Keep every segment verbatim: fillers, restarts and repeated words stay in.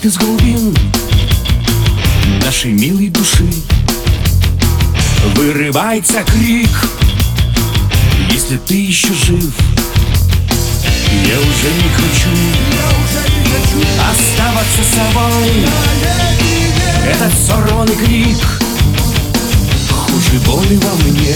из глубин нашей милой души вырывается крик: если ты еще жив, я уже не хочу оставаться собой. Этот сорванный крик хуже боли во мне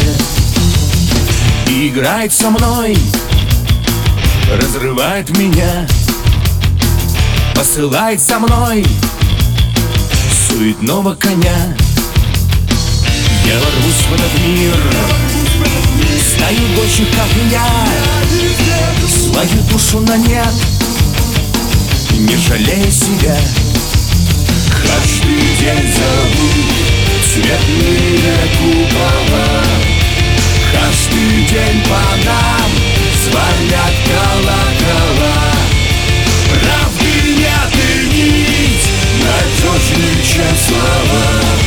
и играет со мной, разрывает меня, посылает со мной суетного коня. Я ворвусь в этот мир, стаю дочек, как я, свою душу на нет, не жалея себя. Каждый день зовут цветные купола, каждый день по нам звонят колокола. Правды нет и нить надежнее, чем слова,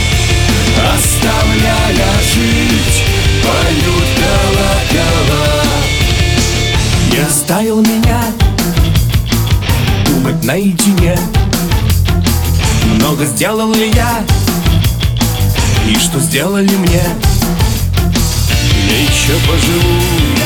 оставляя жить, поют колокола. Не оставил меня думать наедине, много сделал ли я, и что сделали мне. Я еще поживу,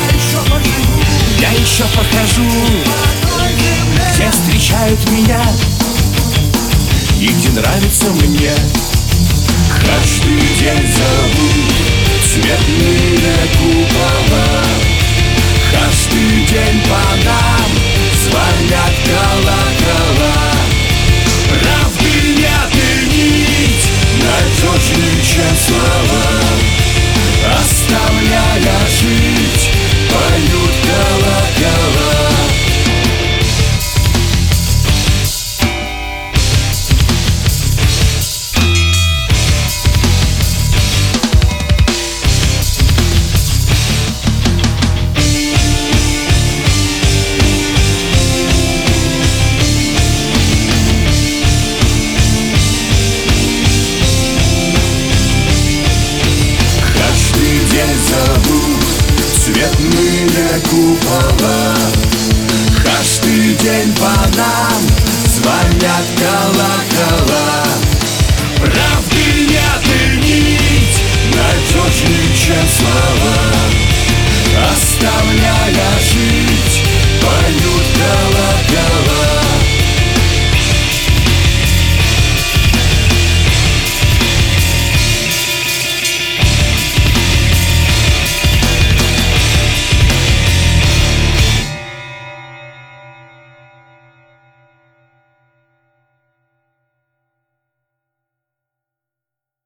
я еще покажу, где встречают меня и где нравится мне. Каждый день зовут цветные купола,